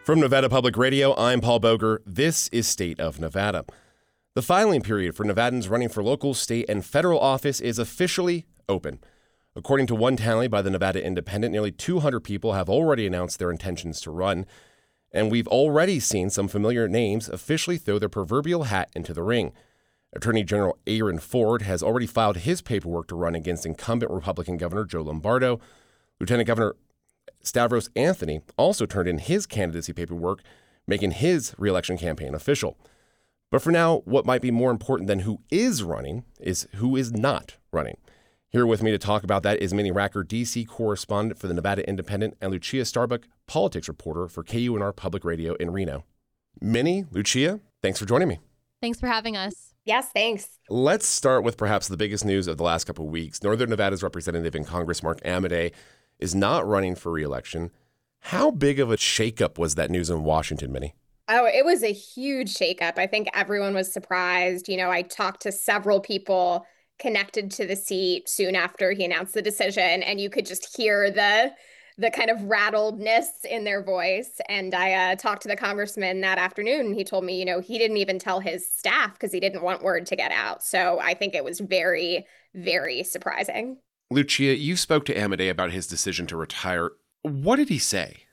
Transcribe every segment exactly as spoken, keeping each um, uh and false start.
From Nevada Public Radio, I'm Paul Boger. This is State of Nevada. The filing period for Nevadans running for local, state, and federal office is officially open. According to one tally by the Nevada Independent, nearly two hundred people have already announced their intentions to run, and we've already seen some familiar names officially throw their proverbial hat into the ring. Attorney General Aaron Ford has already filed his paperwork to run against incumbent Republican Governor Joe Lombardo. Lieutenant Governor Stavros Anthony also turned in his candidacy paperwork, making his re-election campaign official. But for now, what might be more important than who is running is who is not running. Here with me to talk about that is Minnie Racker, D C correspondent for the Nevada Independent, and Lucia Starbuck, politics reporter for K U N R Public Radio in Reno. Minnie, Lucia, thanks for joining me. Thanks for having us. Yes, thanks. Let's start with perhaps the biggest news of the last couple of weeks. Northern Nevada's representative in Congress, Mark Amodei, is not running for re-election. How big of a shakeup was that news in Washington, Minnie? Oh, it was a huge shakeup. I think everyone was surprised. You know, I talked to several people connected to the seat soon after he announced the decision, and you could just hear the the kind of rattledness in their voice. And I uh, talked to the congressman that afternoon, and he told me, you know, he didn't even tell his staff because he didn't want word to get out. So I think it was very, very surprising. Lucia, you spoke to Amodei about his decision to retire. What did he say?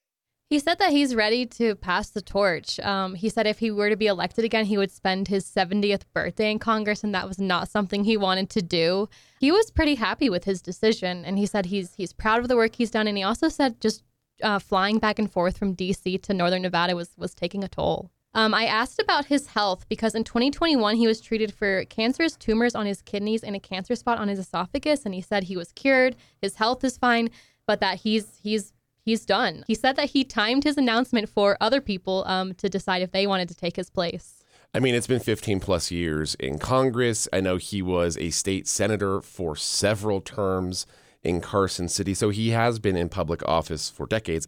He said that he's ready to pass the torch. Um, he said if he were to be elected again, he would spend his seventieth birthday in Congress, and that was not something he wanted to do. He was pretty happy with his decision, and he said he's he's proud of the work he's done. And he also said just uh, flying back and forth from D C to Northern Nevada was was taking a toll. Um, I asked about his health because in twenty twenty-one, he was treated for cancerous tumors on his kidneys and a cancer spot on his esophagus. And he said he was cured. His health is fine, but that he's he's he's done. He said that he timed his announcement for other people um, to decide if they wanted to take his place. I mean, it's been fifteen plus years in Congress. I know he was a state senator for several terms in Carson City. So he has been in public office for decades.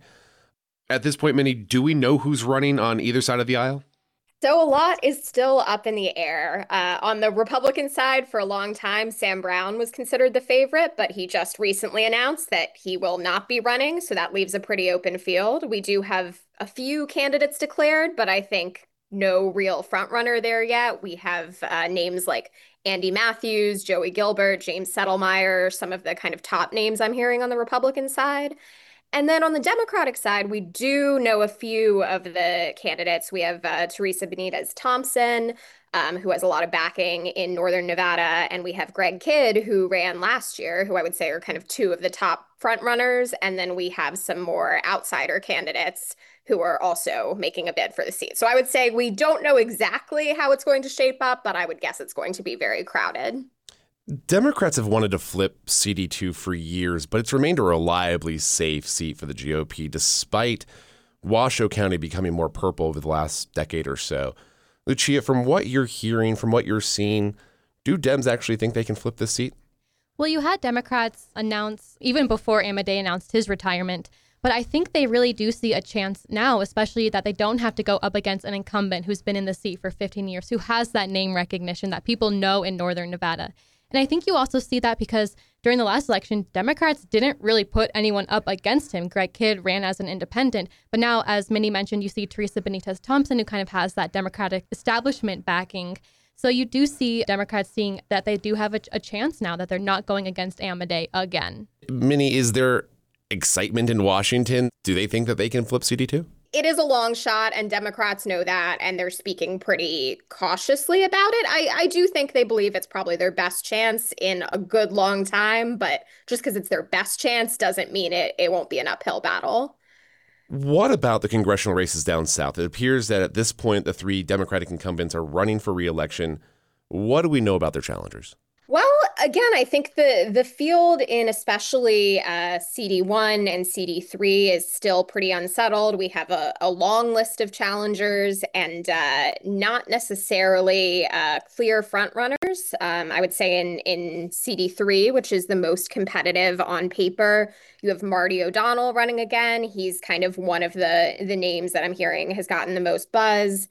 At this point, Minnie, do we know who's running on either side of the aisle? So a lot is still up in the air. Uh, on the Republican side, for a long time, Sam Brown was considered the favorite, but he just recently announced that he will not be running. So that leaves a pretty open field. We do have a few candidates declared, but I think no real frontrunner there yet. We have uh, names like Andy Matthews, Joey Gilbert, James Settlemyre, some of the kind of top names I'm hearing on the Republican side. And then on the Democratic side, we do know a few of the candidates. We have uh, Teresa Benitez Thompson, um, who has a lot of backing in Northern Nevada. And we have Greg Kidd, who ran last year, who I would say are kind of two of the top front runners. And then we have some more outsider candidates who are also making a bid for the seat. So I would say we don't know exactly how it's going to shape up, but I would guess it's going to be very crowded. Democrats have wanted to flip C D two for years, but it's remained a reliably safe seat for the G O P, despite Washoe County becoming more purple over the last decade or so. Lucia, from what you're hearing, from what you're seeing, do Dems actually think they can flip this seat? Well, you had Democrats announce, even before Amodei announced his retirement, but I think they really do see a chance now, especially that they don't have to go up against an incumbent who's been in the seat for fifteen years, who has that name recognition that people know in Northern Nevada. And I think you also see that because during the last election, Democrats didn't really put anyone up against him. Greg Kidd ran as an independent. But now, as Minnie mentioned, you see Teresa Benitez Thompson, who kind of has that Democratic establishment backing. So you do see Democrats seeing that they do have a, a chance now, that they're not going against Amodei again. Minnie, is there excitement in Washington? Do they think that they can flip C D two? It is a long shot, and Democrats know that, and they're speaking pretty cautiously about it. I, I do think they believe it's probably their best chance in a good long time, but just because it's their best chance doesn't mean it, it won't be an uphill battle. What about the congressional races down south? It appears that at this point, the three Democratic incumbents are running for re-election. What do we know about their challengers? Well, again, I think the the field in especially uh, C D one and C D three is still pretty unsettled. We have a, a long list of challengers and uh, not necessarily uh, clear frontrunners. Um, I would say in, in C D three, which is the most competitive on paper, you have Marty O'Donnell running again. He's kind of one of the, the names that I'm hearing has gotten the most buzz.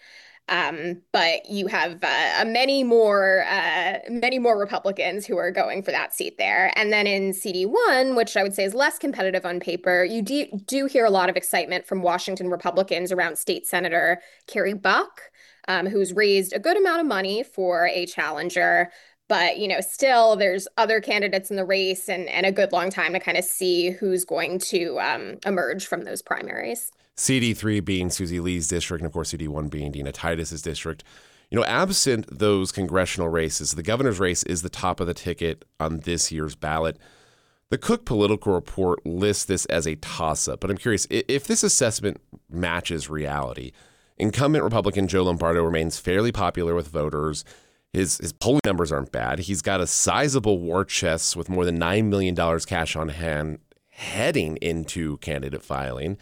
Um, but you have uh, many more uh, many more Republicans who are going for that seat there. And then in C D one, which I would say is less competitive on paper, you do, do hear a lot of excitement from Washington Republicans around State Senator Carrie Buck, um, who's raised a good amount of money for a challenger. But, you know, still there's other candidates in the race and, and a good long time to kind of see who's going to um, emerge from those primaries. C D three being Susie Lee's district, and of course C D one being Dina Titus's district. You know, absent those congressional races, the governor's race is the top of the ticket on this year's ballot. The Cook Political Report lists this as a toss-up, but I'm curious, if this assessment matches reality, incumbent Republican Joe Lombardo remains fairly popular with voters. His, his polling numbers aren't bad. He's got a sizable war chest with more than nine million dollars cash on hand heading into candidate filing.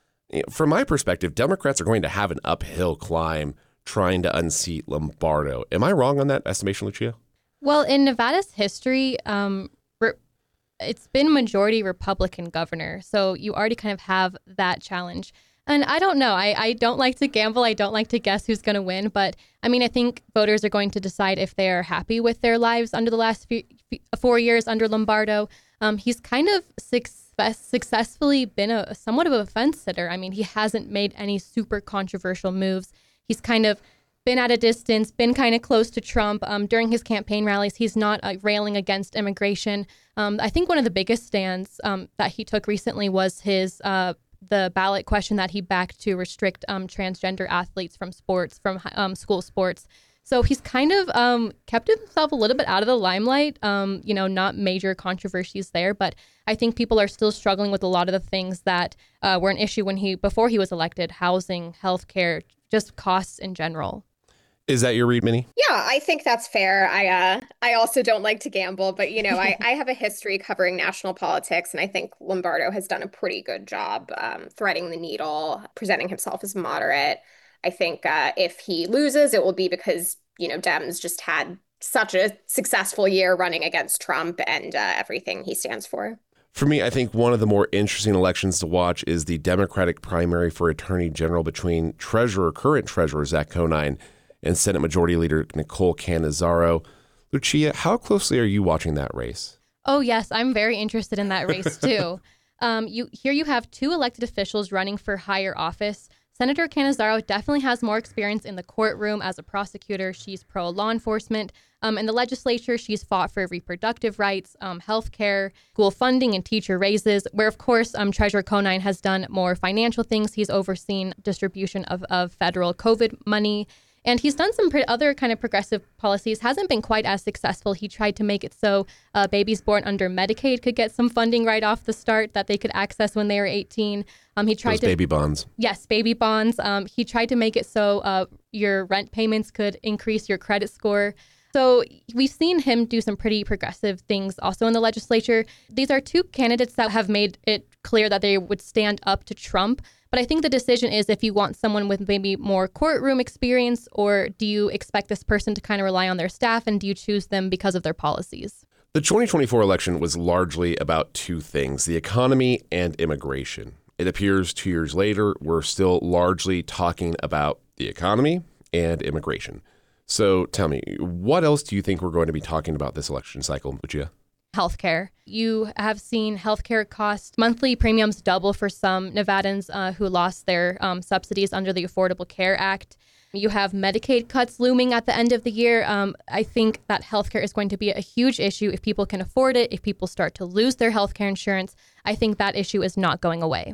From my perspective, Democrats are going to have an uphill climb trying to unseat Lombardo. Am I wrong on that estimation, Lucia? Well, in Nevada's history, um, re- it's been majority Republican governor. So you already kind of have that challenge. And I don't know. I, I don't like to gamble. I don't like to guess who's going to win. But I mean, I think voters are going to decide if they are happy with their lives under the last few, four years under Lombardo. Um, he's kind of successful. successfully been a somewhat of a fence sitter. I mean, he hasn't made any super controversial moves. He's kind of been at a distance, been kind of close to Trump. Um, during his campaign rallies, he's not uh, railing against immigration. Um, I think one of the biggest stands um, that he took recently was his uh, the ballot question that he backed to restrict um, transgender athletes from sports, from um, school sports. So he's kind of um, kept himself a little bit out of the limelight, um, you know, not major controversies there. But I think people are still struggling with a lot of the things that uh, were an issue when he before he was elected: housing, healthcare, just costs in general. Is that your read, Minnie? Yeah, I think that's fair. I uh, I also don't like to gamble, but, you know, I, I have a history covering national politics, and I think Lombardo has done a pretty good job um, threading the needle, presenting himself as moderate. I think uh, if he loses, it will be because, you know, Dems just had such a successful year running against Trump and uh, everything he stands for. For me, I think one of the more interesting elections to watch is the Democratic primary for Attorney General between Treasurer, current Treasurer Zach Conine and Senate Majority Leader Nicole Cannizzaro. Lucia, how closely are you watching that race? Oh, yes, I'm very interested in that race, too. um, you here you have two elected officials running for higher office. Senator Cannizzaro definitely has more experience in the courtroom as a prosecutor. She's pro-law enforcement. Um, in the legislature, she's fought for reproductive rights, um, health care, school funding, and teacher raises, where, of course, um, Treasurer Conine has done more financial things. He's overseen distribution of, of federal COVID money. And he's done some pre- other kind of progressive policies, hasn't been quite as successful. He tried to make it so uh, babies born under Medicaid could get some funding right off the start that they could access when they were eighteen. Um, he tried Those to baby bonds. Yes, baby bonds. Um, he tried to make it so uh, your rent payments could increase your credit score. So we've seen him do some pretty progressive things also in the legislature. These are two candidates that have made it clear that they would stand up to Trump. But I think the decision is if you want someone with maybe more courtroom experience, or do you expect this person to kind of rely on their staff, and do you choose them because of their policies? The twenty twenty-four election was largely about two things, the economy and immigration. It appears two years later, we're still largely talking about the economy and immigration. So tell me, what else do you think we're going to be talking about this election cycle, Lucia? Healthcare. You have seen healthcare costs, monthly premiums double for some Nevadans uh, who lost their um, subsidies under the Affordable Care Act. You have Medicaid cuts looming at the end of the year. Um, I think that healthcare is going to be a huge issue if people can afford it, if people start to lose their healthcare insurance. I think that issue is not going away.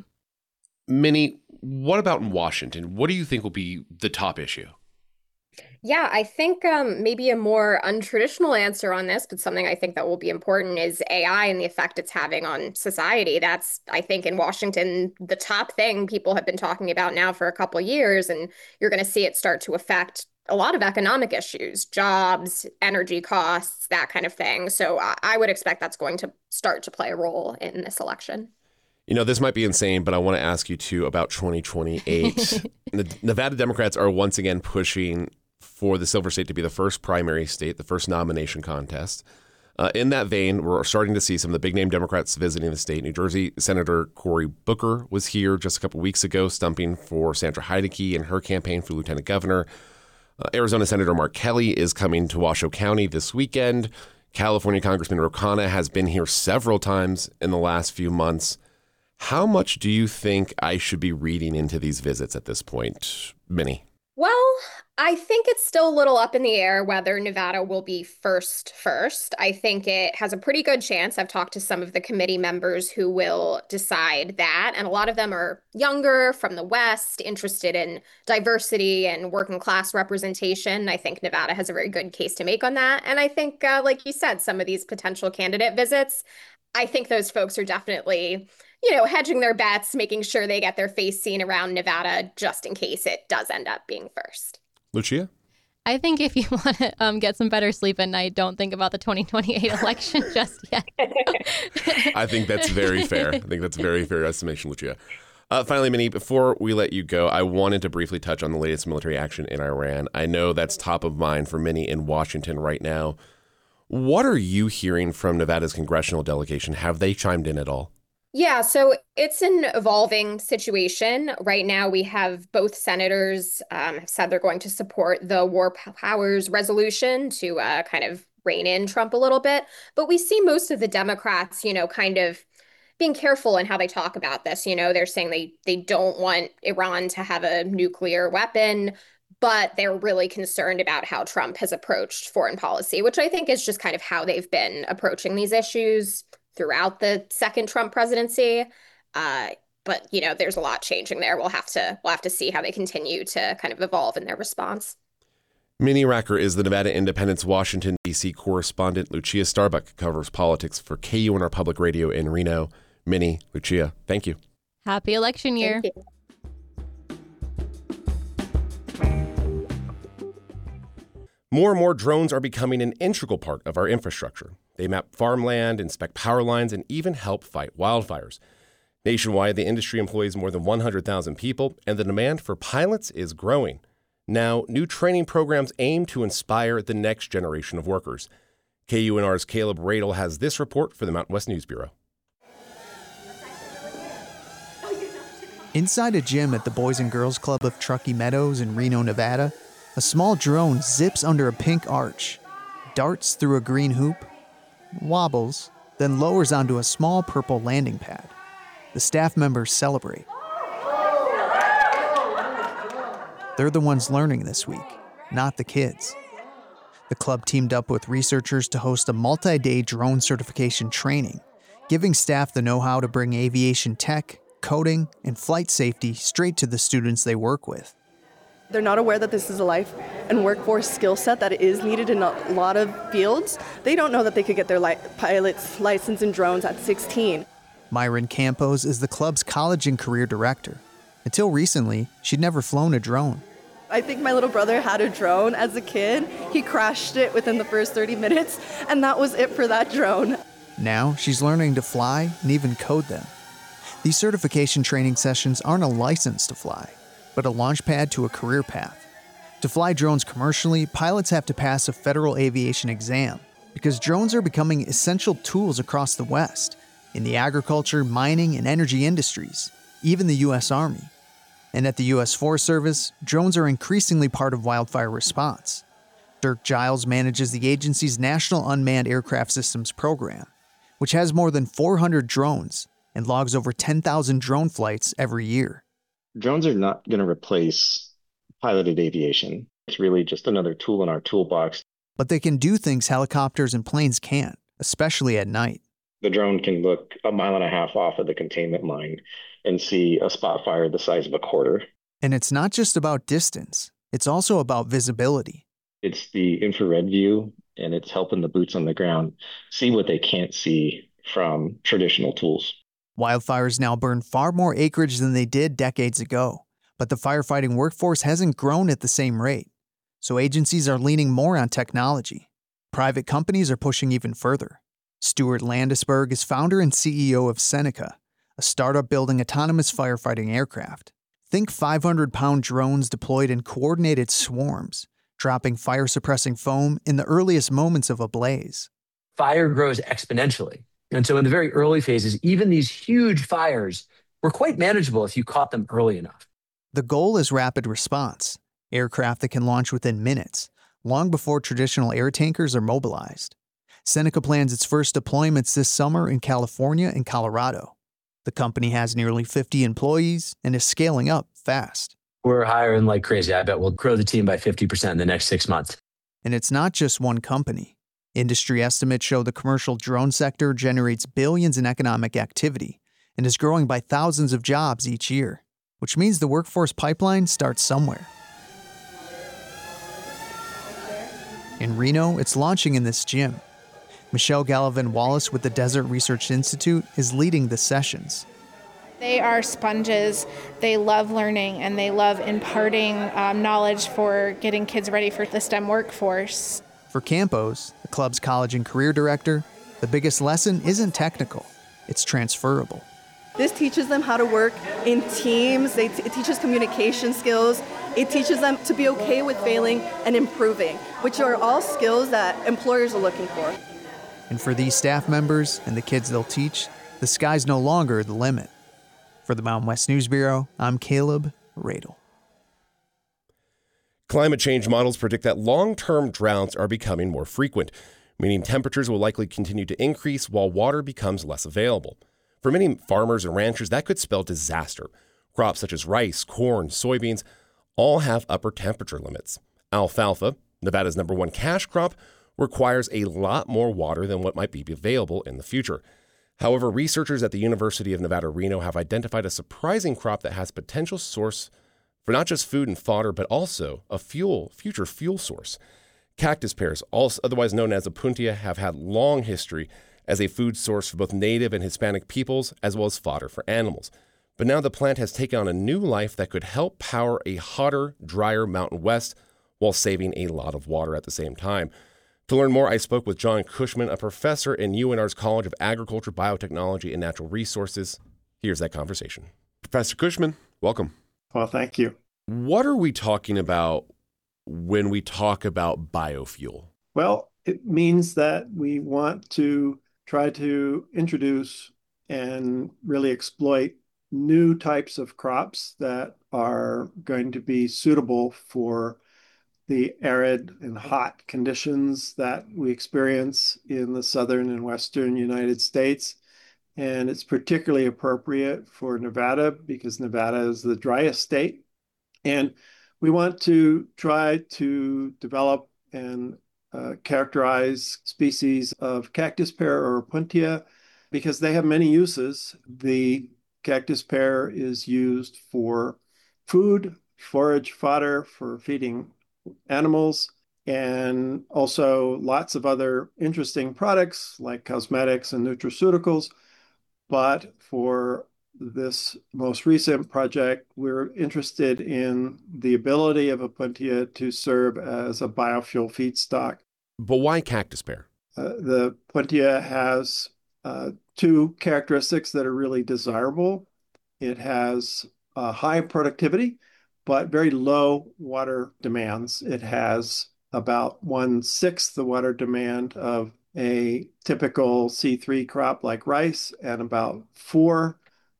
Minnie, what about in Washington? What do you think will be the top issue? Yeah, I think um, maybe a more untraditional answer on this, but something I think that will be important is A I and the effect it's having on society. That's, I think, in Washington, the top thing people have been talking about now for a couple of years, and you're going to see it start to affect a lot of economic issues, jobs, energy costs, that kind of thing. So I, I would expect that's going to start to play a role in this election. You know, this might be insane, but I want to ask you too about twenty twenty-eight. The Nevada Democrats are once again pushing for the Silver State to be the first primary state, the first nomination contest. Uh, in that vein, we're starting to see some of the big-name Democrats visiting the state. New Jersey Senator Cory Booker was here just a couple weeks ago, stumping for Sandra Heideke in her campaign for lieutenant governor. Uh, Arizona Senator Mark Kelly is coming to Washoe County this weekend. California Congressman Ro Khanna has been here several times in the last few months. How much do you think I should be reading into these visits at this point, Minnie? Well, I think it's still a little up in the air whether Nevada will be first first. I think it has a pretty good chance. I've talked to some of the committee members who will decide that, and a lot of them are younger, from the West, interested in diversity and working class representation. I think Nevada has a very good case to make on that. And I think, uh, like you said, some of these potential candidate visits, I think those folks are definitely, you know, hedging their bets, making sure they get their face seen around Nevada just in case it does end up being first. Lucia? I think if you want to um, get some better sleep at night, don't think about the twenty twenty-eight election just yet. I think that's very fair. I think that's a very fair estimation, Lucia. Uh, finally, Minnie, before we let you go, I wanted to briefly touch on the latest military action in Iran. I know that's top of mind for many in Washington right now. What are you hearing from Nevada's congressional delegation? Have they chimed in at all? Yeah, so it's an evolving situation. Right now, we have both senators um, have said they're going to support the War Powers Resolution to uh, kind of rein in Trump a little bit. But we see most of the Democrats, you know, kind of being careful in how they talk about this. You know, they're saying they they don't want Iran to have a nuclear weapon, but they're really concerned about how Trump has approached foreign policy, which I think is just kind of how they've been approaching these issues throughout the second Trump presidency. Uh, but, you know, there's a lot changing there. We'll have to we'll have to see how they continue to kind of evolve in their response. Minnie Racker is the Nevada Independent's Washington, D C correspondent. Lucia Starbuck covers politics for K U N R Public Radio in Reno. Minnie, Lucia, thank you. Happy election year. Thank you. More and more drones are becoming an integral part of our infrastructure. They map farmland, inspect power lines, and even help fight wildfires. Nationwide, the industry employs more than one hundred thousand people, and the demand for pilots is growing. Now, new training programs aim to inspire the next generation of workers. K U N R's Caleb Radel has this report for the Mountain West News Bureau. Inside a gym at the Boys and Girls Club of Truckee Meadows in Reno, Nevada, a small drone zips under a pink arch, darts through a green hoop, wobbles, then lowers onto a small purple landing pad. The staff members celebrate. They're the ones learning this week, not the kids. The club teamed up with researchers to host a multi-day drone certification training, giving staff the know-how to bring aviation tech, coding, and flight safety straight to the students they work with. They're not aware that this is a life and workforce skill set that is needed in a lot of fields. They don't know that they could get their li- pilot's license in drones at sixteen. Myron Campos is the club's college and career director. Until recently, she'd never flown a drone. I think my little brother had a drone as a kid. He crashed it within the first thirty minutes, and that was it for that drone. Now she's learning to fly and even code them. These certification training sessions aren't a license to fly, but a launch pad to a career path. To fly drones commercially, pilots have to pass a federal aviation exam because drones are becoming essential tools across the West, in the agriculture, mining, and energy industries, even the U S Army. And at the U S Forest Service, drones are increasingly part of wildfire response. Dirk Giles manages the agency's National Unmanned Aircraft Systems program, which has more than four hundred drones and logs over ten thousand drone flights every year. Drones are not going to replace piloted aviation. It's really just another tool in our toolbox. But they can do things helicopters and planes can't, especially at night. The drone can look a mile and a half off of the containment line and see a spot fire the size of a quarter. And it's not just about distance. It's also about visibility. It's the infrared view, and it's helping the boots on the ground see what they can't see from traditional tools. Wildfires now burn far more acreage than they did decades ago, but the firefighting workforce hasn't grown at the same rate. So agencies are leaning more on technology. Private companies are pushing even further. Stuart Landesberg is founder and C E O of Seneca, a startup building autonomous firefighting aircraft. Think five hundred pound drones deployed in coordinated swarms, dropping fire-suppressing foam in the earliest moments of a blaze. Fire grows exponentially. And so in the very early phases, even these huge fires were quite manageable if you caught them early enough. The goal is rapid response. aircraft that can launch within minutes, long before traditional air tankers are mobilized. Seneca plans its first deployments this summer in California and Colorado. The company has nearly fifty employees and is scaling up fast. We're hiring like crazy. I bet we'll grow the team by fifty percent in the next six months. And it's not just one company. Industry estimates show the commercial drone sector generates billions in economic activity and is growing by thousands of jobs each year, which means the workforce pipeline starts somewhere. In Reno, it's launching in this gym. Michelle Gallivan-Wallace with the Desert Research Institute is leading the sessions. They are sponges. They love learning and they love imparting um, knowledge for getting kids ready for the STEM workforce. For Campos, the club's college and career director, the biggest lesson isn't technical, it's transferable. This teaches them how to work in teams. They t- it teaches communication skills. It teaches them to be okay with failing and improving, which are all skills that employers are looking for. And for these staff members and the kids they'll teach, the sky's no longer the limit. For the Mountain West News Bureau, I'm Caleb Radel. Climate change models predict that long-term droughts are becoming more frequent, meaning temperatures will likely continue to increase while water becomes less available. For many farmers and ranchers, that could spell disaster. Crops such as rice, corn, soybeans all have upper temperature limits. Alfalfa, Nevada's number one cash crop, requires a lot more water than what might be available in the future. However, researchers at the University of Nevada, Reno have identified a surprising crop that has potential source for not just food and fodder, but also a fuel, future fuel source. Cactus pears, also otherwise known as Opuntia, have had long history as a food source for both Native and Hispanic peoples, as well as fodder for animals. But now the plant has taken on a new life that could help power a hotter, drier Mountain West while saving a lot of water at the same time. To learn more, I spoke with John Cushman, a professor in U N R's College of Agriculture, Biotechnology, and Natural Resources. Here's that conversation. Professor Cushman, welcome. Well, thank you. What are we talking about when we talk about biofuel? Well, it means that we want to try to introduce and really exploit new types of crops that are going to be suitable for the arid and hot conditions that we experience in the southern and western United States. And it's particularly appropriate for Nevada because Nevada is the driest state. And we want to try to develop and uh, characterize species of cactus pear or Opuntia because they have many uses. The cactus pear is used for food, forage fodder for feeding animals, and also lots of other interesting products like cosmetics and nutraceuticals. But for this most recent project, we're interested in the ability of Opuntia to serve as a biofuel feedstock. But why cactus pear? Uh, the Opuntia has uh, two characteristics that are really desirable. It has uh, high productivity, but very low water demands. It has about one-sixth the water demand of a typical C three crop like rice and about four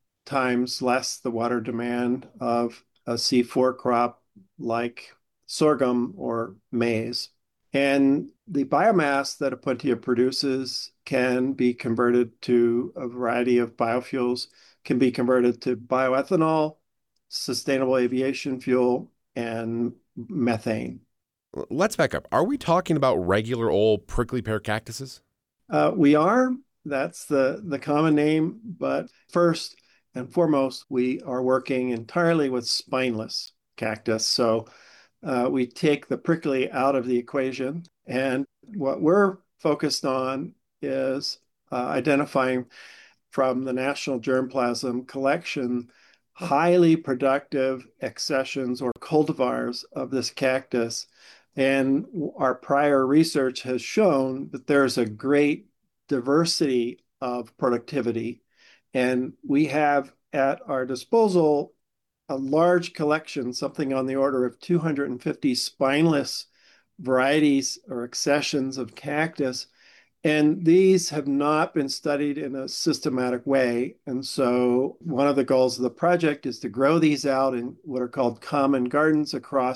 times less the water demand of a C four crop like sorghum or maize. And the biomass that Opuntia produces can be converted to a variety of biofuels, can be converted to bioethanol, sustainable aviation fuel, and methane. Let's back up. Are we talking about regular old prickly pear cactuses? Uh, we are. That's the, the common name. But first and foremost, we are working entirely with spineless cactus. So uh, we take the prickly out of the equation. And what we're focused on is uh, identifying from the National Germplasm Collection highly productive accessions or cultivars of this cactus. And our prior research has shown that there's a great diversity of productivity. And we have at our disposal a large collection, something on the order of two hundred fifty spineless varieties or accessions of cactus. And these have not been studied in a systematic way. And so one of the goals of the project is to grow these out in what are called common gardens across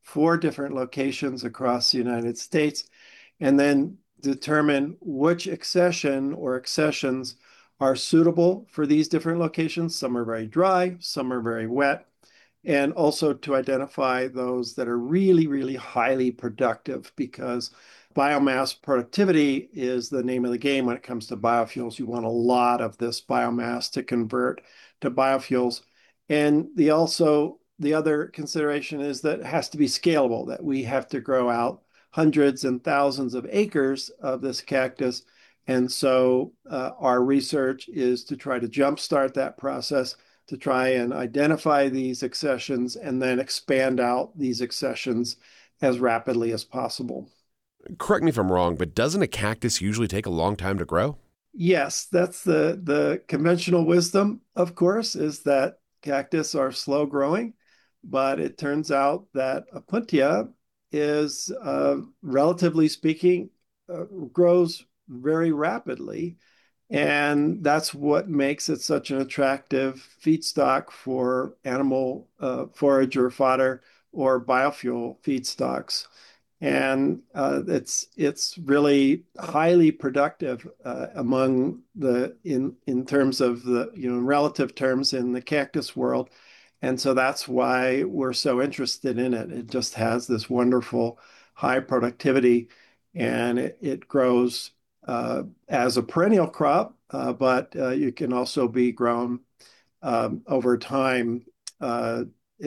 four different locations across the United States, and then determine which accession or accessions are suitable for these different locations. Some are very dry, some are very wet, and also to identify those that are really, really highly productive, because biomass productivity is the name of the game when it comes to biofuels. You want a lot of this biomass to convert to biofuels. And the also the other consideration is that it has to be scalable, that we have to grow out hundreds and thousands of acres of this cactus. And so uh, our research is to try to jumpstart that process, to try and identify these accessions and then expand out these accessions as rapidly as possible. Correct me if I'm wrong, but doesn't a cactus usually take a long time to grow? Yes, that's the, the conventional wisdom, of course, is that cactus are slow growing, but it turns out that Opuntia is, uh, relatively speaking, uh, grows very rapidly. And that's what makes it such an attractive feedstock for animal uh, forage or fodder or biofuel feedstocks. And uh, it's it's really highly productive uh, among the in in terms of the you know in relative terms in the cactus world, and so that's why we're so interested in it. It just has this wonderful high productivity, and it, it grows uh, as a perennial crop, uh, but uh, you can also be grown um, over time uh,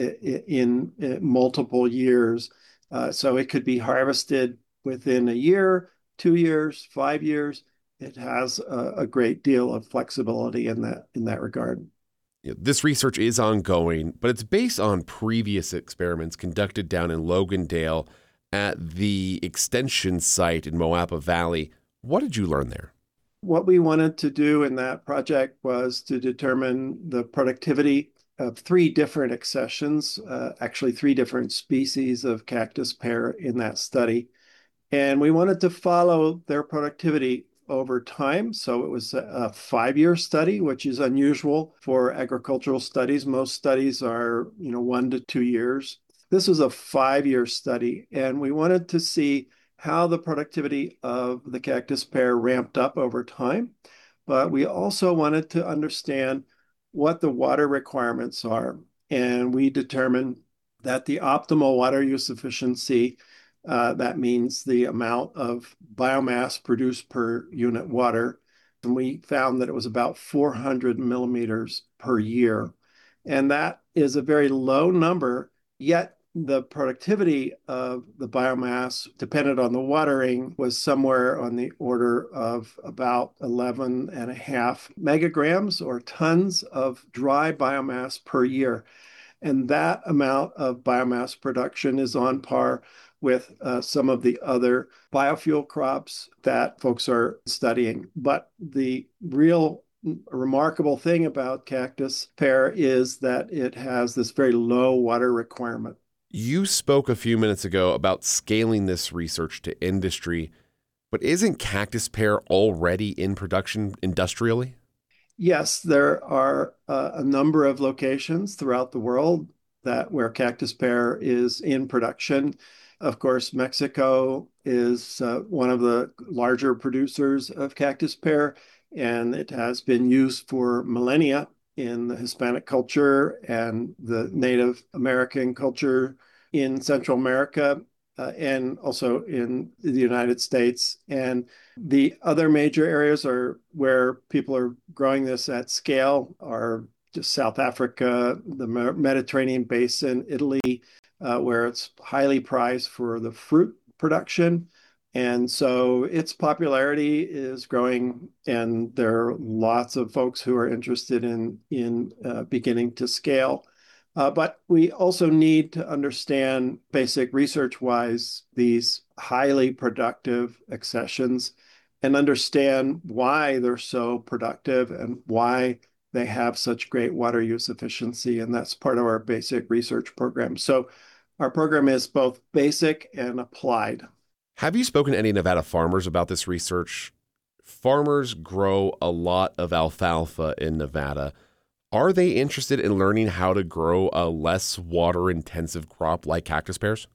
in, in multiple years. Uh, so it could be harvested within a year, two years, five years. It has a, a great deal of flexibility in that in that regard. This research is ongoing, but it's based on previous experiments conducted down in Logandale at the extension site in Moapa Valley. What did you learn there? What we wanted to do in that project was to determine the productivity of three different accessions, uh, actually three different species of cactus pear in that study. And we wanted to follow their productivity over time. So it was a five-year study, which is unusual for agricultural studies. Most studies are, you know, one to two years. This was a five-year study, and we wanted to see how the productivity of the cactus pear ramped up over time. But we also wanted to understand what the water requirements are. And we determined that the optimal water use efficiency, uh, that means the amount of biomass produced per unit water, and we found that it was about four hundred millimeters per year. And that is a very low number, yet the productivity of the biomass, dependent on the watering, was somewhere on the order of about eleven and a half megagrams or tons of dry biomass per year. And that amount of biomass production is on par with uh, some of the other biofuel crops that folks are studying. But the real remarkable thing about cactus pear is that it has this very low water requirement. You spoke a few minutes ago about scaling this research to industry, but isn't cactus pear already in production industrially? Yes, there are uh, a number of locations throughout the world that where cactus pear is in production. Of course, Mexico is uh, one of the larger producers of cactus pear, and it has been used for millennia in the Hispanic culture and the Native American culture in Central America, uh, and also in the United States. And the other major areas are where people are growing this at scale are just South Africa, the Mediterranean basin, Italy, uh, where it's highly prized for the fruit production. And so its popularity is growing, and there are lots of folks who are interested in, in uh, beginning to scale. Uh, but we also need to understand, basic research-wise, these highly productive accessions and understand why they're so productive and why they have such great water use efficiency. And that's part of our basic research program. So our program is both basic and applied. Have you spoken to any Nevada farmers about this research? Farmers grow a lot of alfalfa in Nevada. Are they interested in learning how to grow a less water-intensive crop like cactus pears?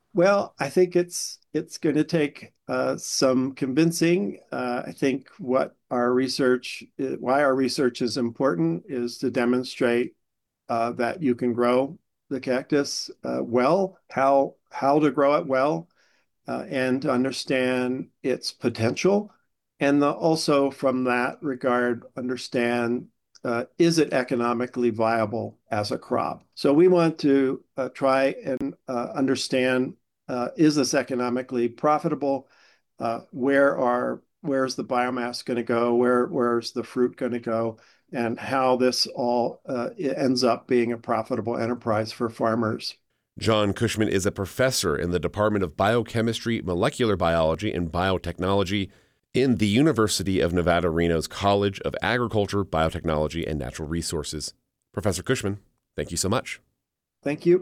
Well, I think it's it's going to take uh, some convincing. Uh, I think what our research, why our research is important, is to demonstrate uh, that you can grow the cactus uh, well, how how to grow it well, uh, and to understand its potential, and the, also from that regard, understand uh, is it economically viable as a crop. So we want to uh, try and uh, understand uh, is this economically profitable? Uh, where are where's the biomass going to go? Where where's the fruit going to go? And how this all uh, ends up being a profitable enterprise for farmers. John Cushman is a professor in the Department of Biochemistry, Molecular Biology, and Biotechnology in the University of Nevada, Reno's College of Agriculture, Biotechnology, and Natural Resources. Professor Cushman, thank you so much. Thank you.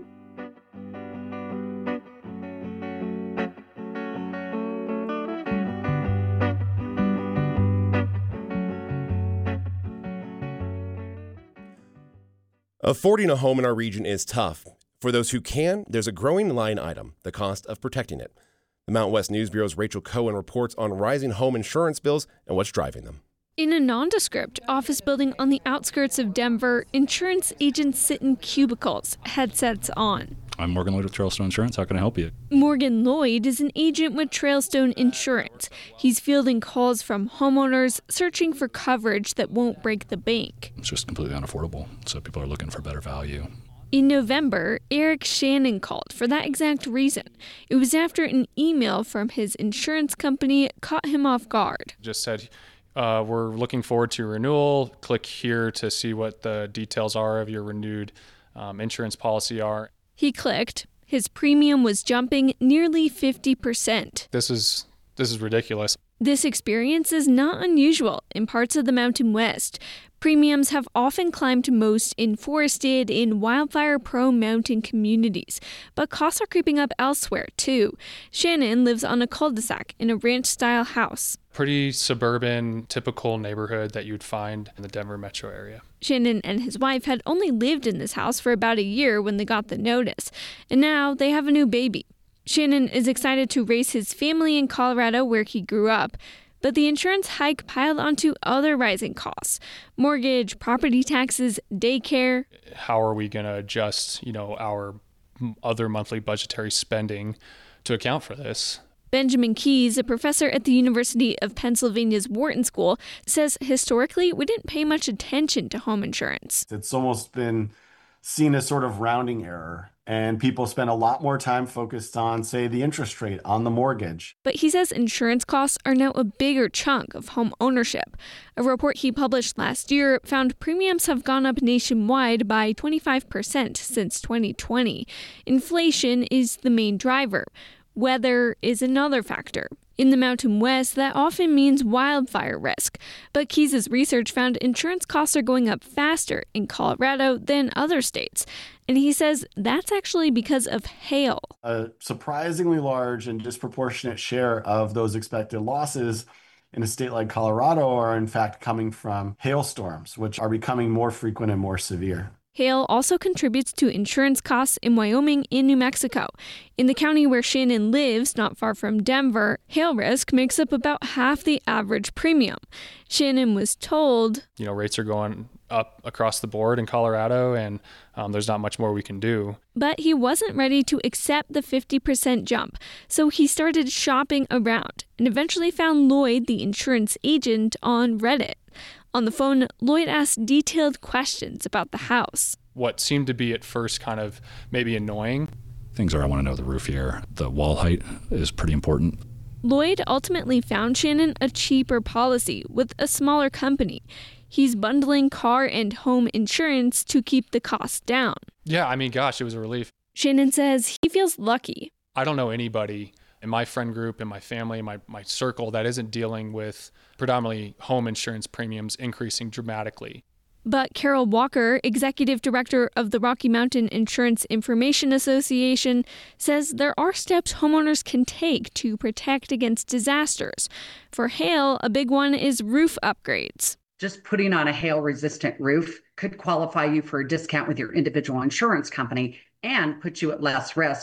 Affording a home in our region is tough. For those who can, there's a growing line item, the cost of protecting it. The Mountain West News Bureau's Rachel Cohen reports on rising home insurance bills and what's driving them. In a nondescript office building on the outskirts of Denver, insurance agents sit in cubicles, headsets on. I'm Morgan Lloyd with Trailstone Insurance. How can I help you? Morgan Lloyd is an agent with Trailstone Insurance. He's fielding calls from homeowners searching for coverage that won't break the bank. It's just completely unaffordable, so people are looking for better value. In November, Eric Shannon called for that exact reason. It was after an email from his insurance company caught him off guard. Just said, uh, we're looking forward to renewal. Click here to see what the details are of your renewed um, insurance policy are. He clicked. His premium was jumping nearly fifty percent. This is this is ridiculous. This experience is not unusual in parts of the Mountain West. Premiums have often climbed most in forested and wildfire-prone mountain communities, but costs are creeping up elsewhere, too. Shannon lives on a cul-de-sac in a ranch-style house. Pretty suburban, typical neighborhood that you'd find in the Denver metro area. Shannon and his wife had only lived in this house for about a year when they got the notice, and now they have a new baby. Shannon is excited to raise his family in Colorado, where he grew up. But the insurance hike piled onto other rising costs: mortgage, property taxes, daycare. How are we going to adjust, you know, our other monthly budgetary spending to account for this? Benjamin Keys, a professor at the University of Pennsylvania's Wharton School, says historically we didn't pay much attention to home insurance. It's almost been seen as sort of rounding error. And people spend a lot more time focused on, say, the interest rate on the mortgage. But he says insurance costs are now a bigger chunk of home ownership. A report he published last year found premiums have gone up nationwide by twenty-five percent since twenty twenty. Inflation is the main driver. Weather is another factor. In the Mountain West, that often means wildfire risk. But Keys' research found insurance costs are going up faster in Colorado than other states. And he says that's actually because of hail. A surprisingly large and disproportionate share of those expected losses in a state like Colorado are in fact coming from hailstorms, which are becoming more frequent and more severe. Hail also contributes to insurance costs in Wyoming and New Mexico. In the county where Shannon lives, not far from Denver, hail risk makes up about half the average premium. Shannon was told, you know, rates are going up across the board in Colorado, and um, there's not much more we can do. But he wasn't ready to accept the fifty percent jump, so he started shopping around and eventually found Lloyd, the insurance agent, on Reddit. On the phone, Lloyd asked detailed questions about the house. What seemed to be at first kind of maybe annoying. Things are, I want to know the roof here. The wall height is pretty important. Lloyd ultimately found Shannon a cheaper policy with a smaller company. He's bundling car and home insurance to keep the costs down. Yeah, I mean, gosh, it was a relief. Shannon says he feels lucky. I don't know anybody in my friend group, in my family, in my, my circle that isn't dealing with predominantly home insurance premiums increasing dramatically. But Carol Walker, executive director of the Rocky Mountain Insurance Information Association, says there are steps homeowners can take to protect against disasters. For hail, a big one is roof upgrades. Just putting on a hail-resistant roof could qualify you for a discount with your individual insurance company and put you at less risk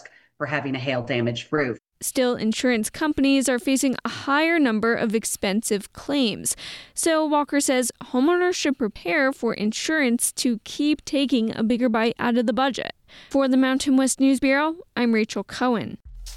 for having a hail-damaged roof. Still, insurance companies are facing a higher number of expensive claims. So Walker says homeowners should prepare for insurance to keep taking a bigger bite out of the budget. For the Mountain West News Bureau, I'm Rachel Cohen.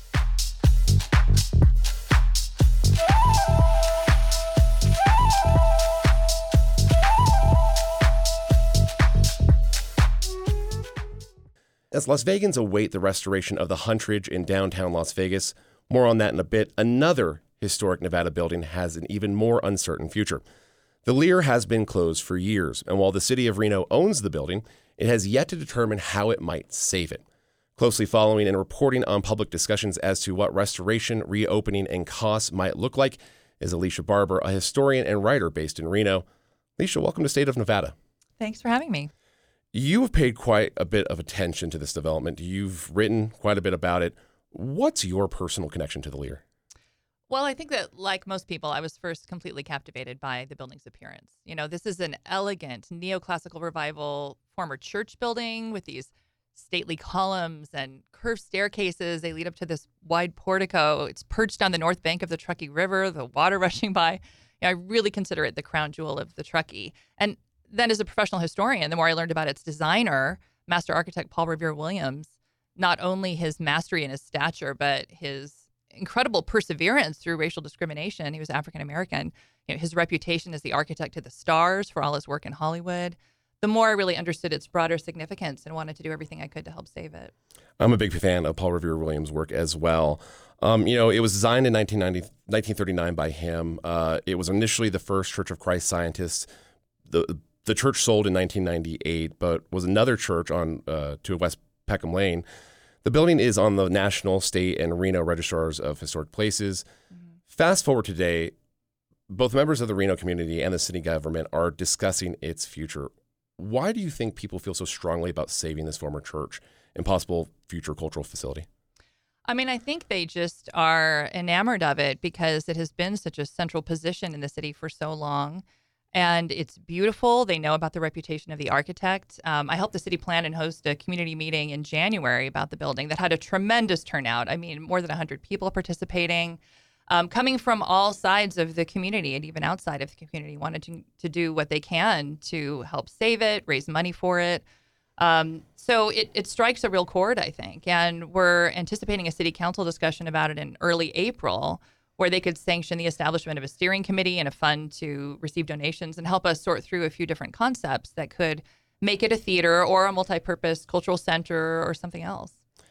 As Las Vegans await the restoration of the Huntridge in downtown Las Vegas, more on that in a bit, another historic Nevada building has an even more uncertain future. The Lear has been closed for years, and while the city of Reno owns the building, it has yet to determine how it might save it. Closely following and reporting on public discussions as to what restoration, reopening, and costs might look like is Alicia Barber, a historian and writer based in Reno. Alicia, welcome to State of Nevada. Thanks for having me. You have paid quite a bit of attention to this development. You've written quite a bit about it. What's your personal connection to the Lear? Well, I think that, like most people, I was first completely captivated by the building's appearance. You know, this is an elegant neoclassical revival former church building with these stately columns and curved staircases. They lead up to this wide portico. It's perched on the north bank of the Truckee River, the water rushing by. You know, I really consider it the crown jewel of the Truckee. And then as a professional historian, the more I learned about its designer, master architect Paul Revere Williams, not only his mastery and his stature, but his incredible perseverance through racial discrimination. He was African American. You know, his reputation as the architect to the stars for all his work in Hollywood. The more I really understood its broader significance and wanted to do everything I could to help save it. I'm a big fan of Paul Revere Williams' work as well. Um, you know, it was designed in nineteen ninety, nineteen thirty-nine by him. Uh, it was initially the first Church of Christ Scientists. The The church sold in nineteen ninety-eight, but was another church on uh, to West Peckham Lane. The building is on the National, State, and Reno Registrars of Historic Places. Mm-hmm. Fast forward today, both members of the Reno community and the city government are discussing its future. Why do you think people feel so strongly about saving this former church and possible future cultural facility? I mean, I think they just are enamored of it because it has been such a central position in the city for so long. And it's beautiful. They know about the reputation of the architect. Um, I helped the city plan and host a community meeting in January about the building that had a tremendous turnout. I mean, more than one hundred people participating, um, coming from all sides of the community and even outside of the community, wanted to, to do what they can to help save it, raise money for it. Um, so it, it strikes a real chord, I think. And we're anticipating a city council discussion about it in early April, where they could sanction the establishment of a steering committee and a fund to receive donations and help us sort through a few different concepts that could make it a theater or a multi-purpose cultural center or something else.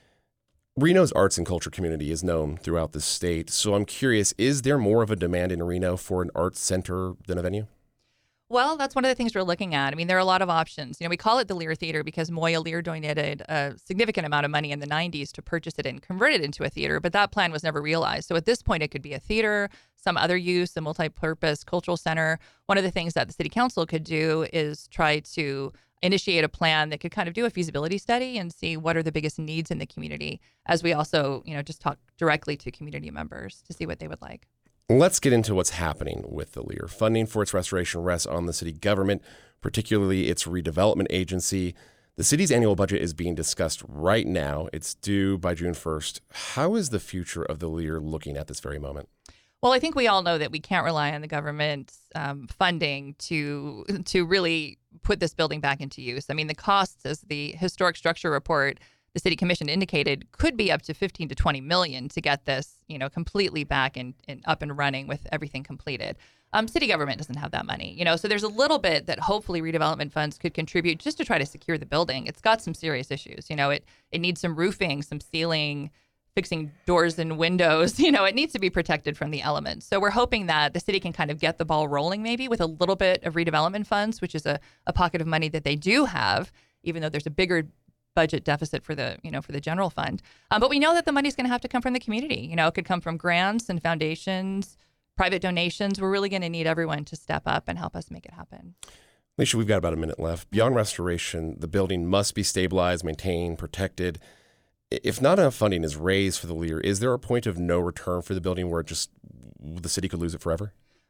Reno's arts and culture community is known throughout the state. So I'm curious, is there more of a demand in Reno for an arts center than a venue? Well, that's one of the things we're looking at. I mean, there are a lot of options. You know, we call it the Lear Theater because Moya Lear donated a significant amount of money in the nineties to purchase it and convert it into a theater, but that plan was never realized. So at this point, it could be a theater, some other use, a multi-purpose cultural center. One of the things that the city council could do is try to initiate a plan that could kind of do a feasibility study and see what are the biggest needs in the community, as we also, you know, just talk directly to community members to see what they would like. Let's get into what's happening with the Lear. Funding for its restoration rests on the city government, particularly its redevelopment agency. The city's annual budget is being discussed right now. It's due by June first. How is the future of the Lear looking at this very moment? Well, I think we all know that we can't rely on the government's um, funding to to really put this building back into use. I mean, the costs, as the historic structure report the city commission indicated, could be up to fifteen to twenty million to get this, you know, completely back and, and up and running with everything completed. Um, city government doesn't have that money, you know, so there's a little bit that hopefully redevelopment funds could contribute just to try to secure the building. It's got some serious issues, you know, it it needs some roofing, some ceiling, fixing doors and windows, you know, it needs to be protected from the elements. So we're hoping that the city can kind of get the ball rolling maybe with a little bit of redevelopment funds, which is a, a pocket of money that they do have, even though there's a bigger budget deficit for the, you know, for the general fund. Um, but we know that the money's going to have to come from the community. You know, it could come from grants and foundations, private donations. We're really going to need everyone to step up and help us make it happen. Alicia, we've got about a minute left. Beyond restoration, the building must be stabilized, maintained, protected. If not enough funding is raised for the Lear, is there a point of no return for the building where it just the city could lose it forever?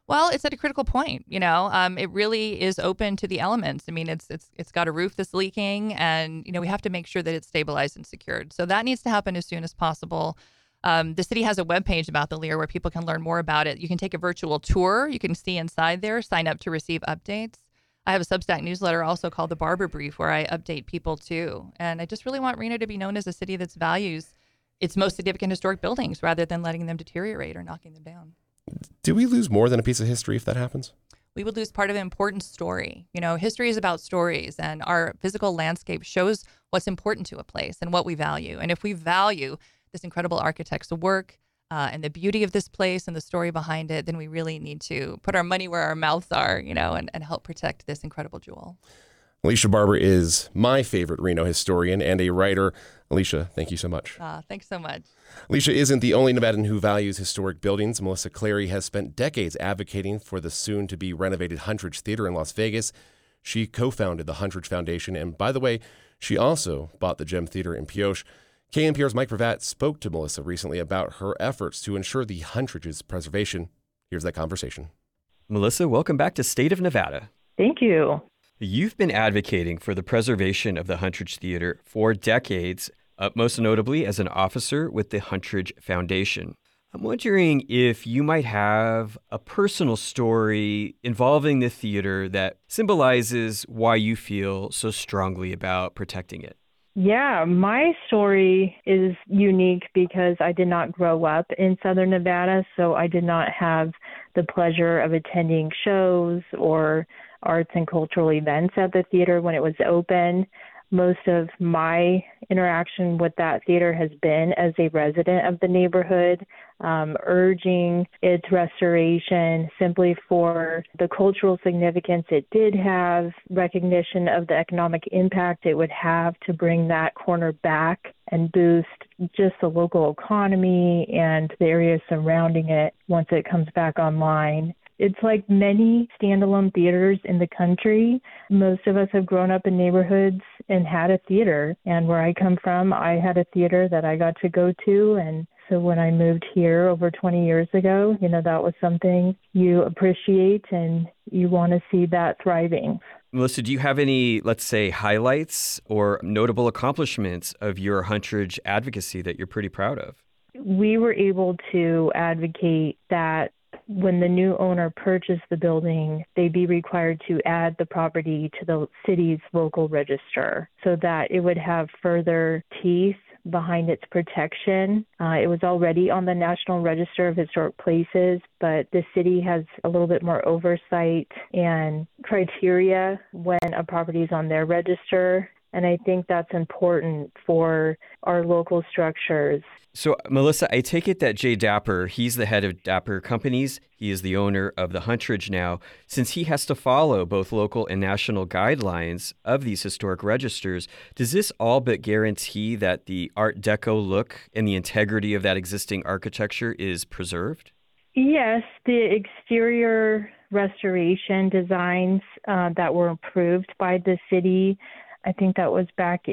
Well, it's at a critical point. You know, um, it really is open to the elements. I mean, it's it's it's got a roof that's leaking, and you know we have to make sure that it's stabilized and secured. So that needs to happen as soon as possible. Um, the city has a webpage about the Lear where people can learn more about it. You can take a virtual tour. You can see inside there. Sign up to receive updates. I have a Substack newsletter also called the Barber Brief where I update people too. And I just really want Reno to be known as a city that values its most significant historic buildings rather than letting them deteriorate or knocking them down. Do we lose more than a piece of history if that happens? We would lose part of an important story. You know, history is about stories, and our physical landscape shows what's important to a place and what we value. And if we value this incredible architect's work uh, and the beauty of this place and the story behind it, then we really need to put our money where our mouths are, you know, and, and help protect this incredible jewel. Alicia Barber is my favorite Reno historian and a writer. Alicia, thank you so much. Uh, thanks so much. Alicia isn't the only Nevadan who values historic buildings. Melissa Clary has spent decades advocating for the soon-to-be renovated Huntridge Theater in Las Vegas. She co-founded the Huntridge Foundation, and by the way, she also bought the Gem Theater in Pioche. K N P R's Mike Pravat spoke to Melissa recently about her efforts to ensure the Huntridge's preservation. Here's that conversation. Melissa, welcome back to State of Nevada. Thank you. You've been advocating for the preservation of the Huntridge Theater for decades, uh, most notably as an officer with the Huntridge Foundation. I'm wondering if you might have a personal story involving the theater that symbolizes why you feel so strongly about protecting it. Yeah, my story is unique because I did not grow up in Southern Nevada, so I did not have the pleasure of attending shows or arts and cultural events at the theater when it was open. Most of my interaction with that theater has been as a resident of the neighborhood, um, urging its restoration simply for the cultural significance it did have, recognition of the economic impact it would have to bring that corner back and boost just the local economy and the areas surrounding it once it comes back online. It's like many standalone theaters in the country. Most of us have grown up in neighborhoods and had a theater. And where I come from, I had a theater that I got to go to. And so when I moved here over twenty years ago, you know, that was something you appreciate and you want to see that thriving. Melissa, do you have any, let's say, highlights or notable accomplishments of your Huntridge advocacy that you're pretty proud of? We were able to advocate that when the new owner purchased the building, they be required to add the property to the city's local register so that it would have further teeth behind its protection. Uh, it was already on the National Register of Historic Places, but the city has a little bit more oversight and criteria when a property is on their register. And I think that's important for our local structures. So, Melissa, I take it that Jay Dapper, he's the head of Dapper Companies. He is the owner of the Huntridge now. Since he has to follow both local and national guidelines of these historic registers, does this all but guarantee that the Art Deco look and the integrity of that existing architecture is preserved? Yes, the exterior restoration designs uh, that were approved by the city, I think that was back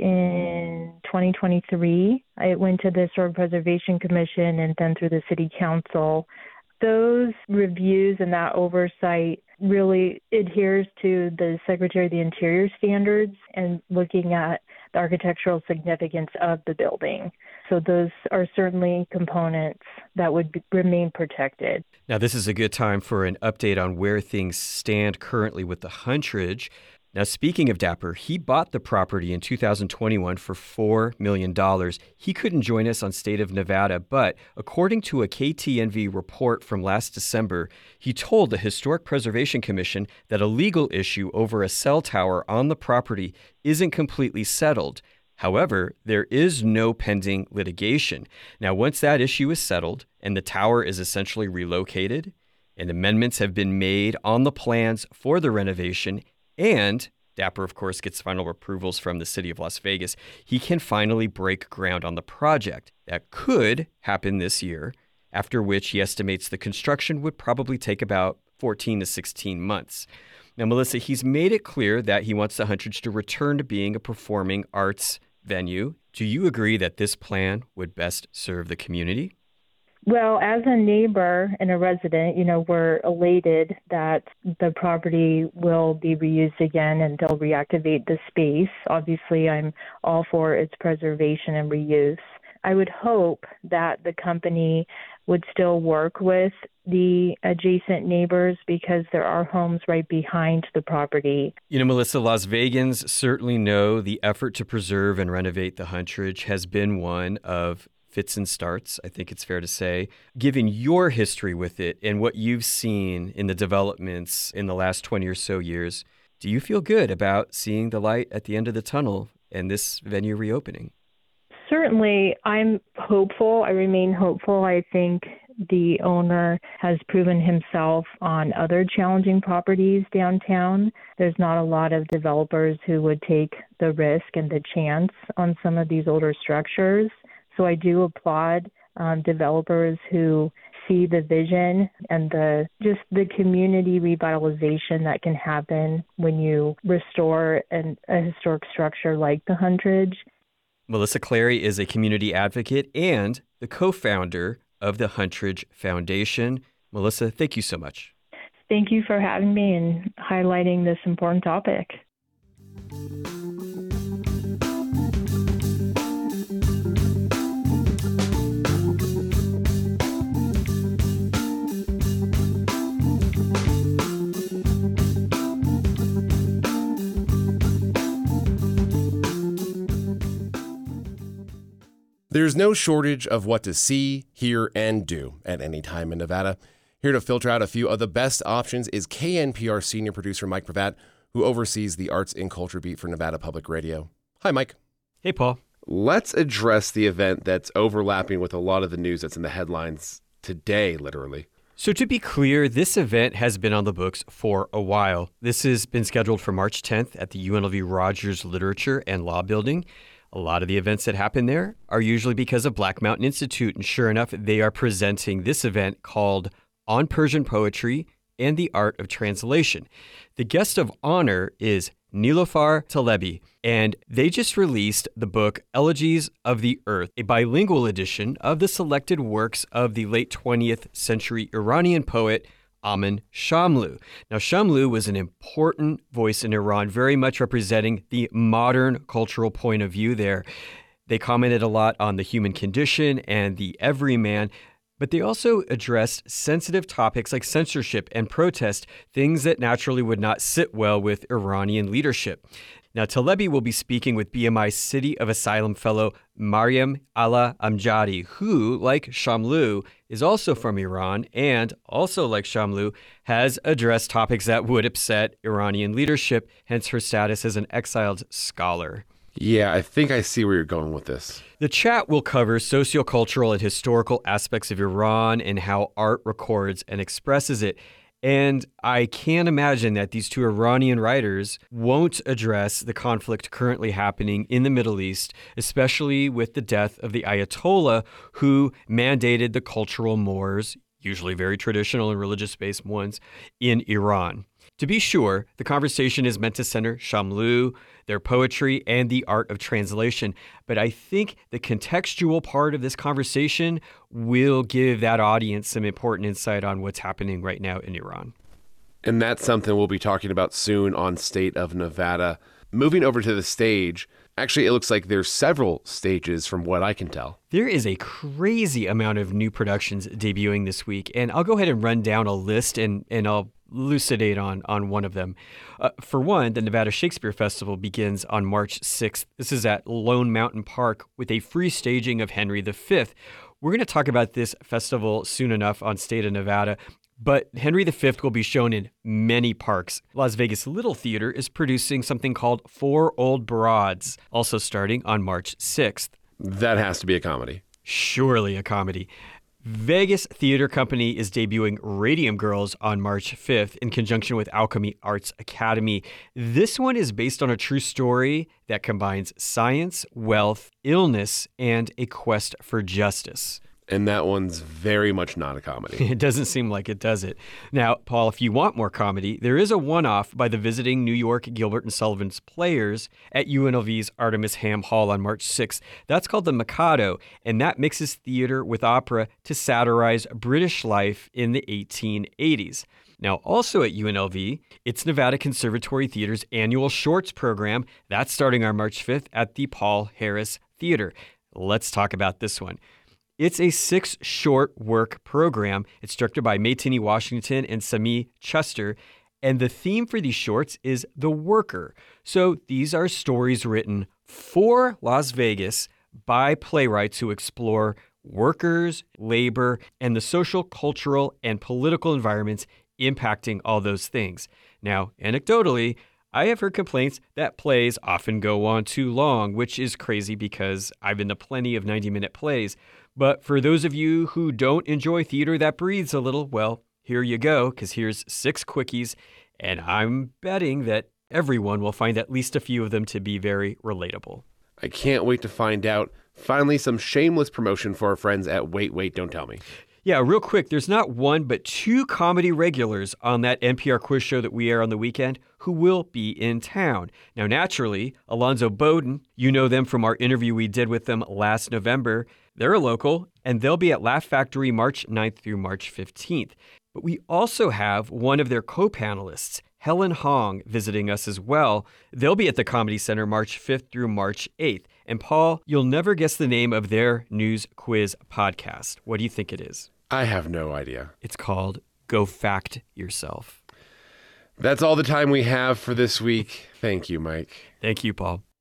in twenty twenty-three. It went to the Historic Preservation Commission and then through the City Council. Those reviews and that oversight really adheres to the Secretary of the Interior standards and looking at the architectural significance of the building. So those are certainly components that would be, remain protected. Now, this is a good time for an update on where things stand currently with the Huntridge. Now, speaking of Dapper, he bought the property in two thousand twenty-one for four million dollars. He couldn't join us on State of Nevada, but according to a K T N V report from last December, he told the Historic Preservation Commission that a legal issue over a cell tower on the property isn't completely settled. However, there is no pending litigation. Now, once that issue is settled and the tower is essentially relocated and amendments have been made on the plans for the renovation, and Dapper, of course, gets final approvals from the city of Las Vegas, he can finally break ground on the project. That could happen this year, after which he estimates the construction would probably take about fourteen to sixteen months. Now, Melissa, he's made it clear that he wants the Huntridge to return to being a performing arts venue. Do you agree that this plan would best serve the community? Well, as a neighbor and a resident, you know, we're elated that the property will be reused again and they'll reactivate the space. Obviously, I'm all for its preservation and reuse. I would hope that the company would still work with the adjacent neighbors because there are homes right behind the property. You know, Melissa, Las Vegans certainly know the effort to preserve and renovate the Huntridge has been one of fits and starts, I think it's fair to say. Given your history with it and what you've seen in the developments in the last twenty or so years, do you feel good about seeing the light at the end of the tunnel and this venue reopening? Certainly, I'm hopeful. I remain hopeful. I think the owner has proven himself on other challenging properties downtown. There's not a lot of developers who would take the risk and the chance on some of these older structures. So I do applaud um, developers who see the vision and the just the community revitalization that can happen when you restore an, a historic structure like the Huntridge. Melissa Clary is a community advocate and the co-founder of the Huntridge Foundation. Melissa, thank you so much. Thank you for having me and highlighting this important topic. There's no shortage of what to see, hear, and do at any time in Nevada. Here to filter out a few of the best options is K N P R senior producer Mike Pravat, who oversees the arts and culture beat for Nevada Public Radio. Hi, Mike. Hey, Paul. Let's address the event that's overlapping with a lot of the news that's in the headlines today, literally. So to be clear, this event has been on the books for a while. This has been scheduled for March tenth at the U N L V Rogers Literature and Law Building. A lot of the events that happen there are usually because of Black Mountain Institute, and sure enough, they are presenting this event called On Persian Poetry and the Art of Translation. The guest of honor is Niloufar Talebi, and they just released the book Elegies of the Earth, a bilingual edition of the selected works of the late twentieth century Iranian poet Amin Shamlou. Now, Shamlou was an important voice in Iran, very much representing the modern cultural point of view there. They commented a lot on the human condition and the everyman, but they also addressed sensitive topics like censorship and protest, things that naturally would not sit well with Iranian leadership. Now, Talebi will be speaking with B M I City of Asylum fellow Mariam Ala Amjadi, who, like Shamlou, is also from Iran and, also like Shamlou, has addressed topics that would upset Iranian leadership, hence her status as an exiled scholar. Yeah, I think I see where you're going with this. The chat will cover sociocultural and historical aspects of Iran and how art records and expresses it. And I can't imagine that these two Iranian writers won't address the conflict currently happening in the Middle East, especially with the death of the Ayatollah who mandated the cultural mores, usually very traditional and religious-based ones, in Iran. To be sure, the conversation is meant to center Shamlou, their poetry, and the art of translation. But I think the contextual part of this conversation will give that audience some important insight on what's happening right now in Iran. And that's something we'll be talking about soon on State of Nevada. Moving over to the stage, actually, it looks like there's several stages from what I can tell. There is a crazy amount of new productions debuting this week, and I'll go ahead and run down a list, and, and I'll elucidate on, on one of them. Uh, for one, the Nevada Shakespeare Festival begins on March sixth. This is at Lone Mountain Park with a free staging of Henry the Fifth. We're going to talk about this festival soon enough on State of Nevada, but Henry the Fifth will be shown in many parks. Las Vegas Little Theater is producing something called Four Old Broads, also starting on March sixth. That has to be a comedy. Surely a comedy. Vegas Theater Company is debuting Radium Girls on March fifth in conjunction with Alchemy Arts Academy. This one is based on a true story that combines science, wealth, illness, and a quest for justice. And that one's very much not a comedy. It doesn't seem like it, does it? Now, Paul, if you want more comedy, there is a one-off by the visiting New York Gilbert and Sullivan's Players at U N L V's Artemis Ham Hall on March sixth. That's called The Mikado, and that mixes theater with opera to satirize British life in the eighteen eighties. Now, also at U N L V, it's Nevada Conservatory Theater's annual shorts program. That's starting on March fifth at the Paul Harris Theater. Let's talk about this one. It's a six-short work program. It's directed by Maytini Washington and Sami Chuster, and the theme for these shorts is the worker. So these are stories written for Las Vegas by playwrights who explore workers, labor, and the social, cultural, and political environments impacting all those things. Now, anecdotally, I have heard complaints that plays often go on too long, which is crazy because I've been to plenty of ninety-minute plays. But for those of you who don't enjoy theater that breathes a little, well, here you go, because here's six quickies, and I'm betting that everyone will find at least a few of them to be very relatable. I can't wait to find out. Finally, some shameless promotion for our friends at Wait, Wait, Don't Tell Me. Yeah, real quick, there's not one but two comedy regulars on that N P R quiz show that we air on the weekend who will be in town. Now, naturally, Alonzo Bowden, you know them from our interview we did with them last November. They're a local, and they'll be at Laugh Factory March ninth through March fifteenth. But we also have one of their co-panelists, Helen Hong, visiting us as well. They'll be at the Comedy Center March fifth through March eighth. And Paul, you'll never guess the name of their news quiz podcast. What do you think it is? I have no idea. It's called Go Fact Yourself. That's all the time we have for this week. Thank you, Mike. Thank you, Paul.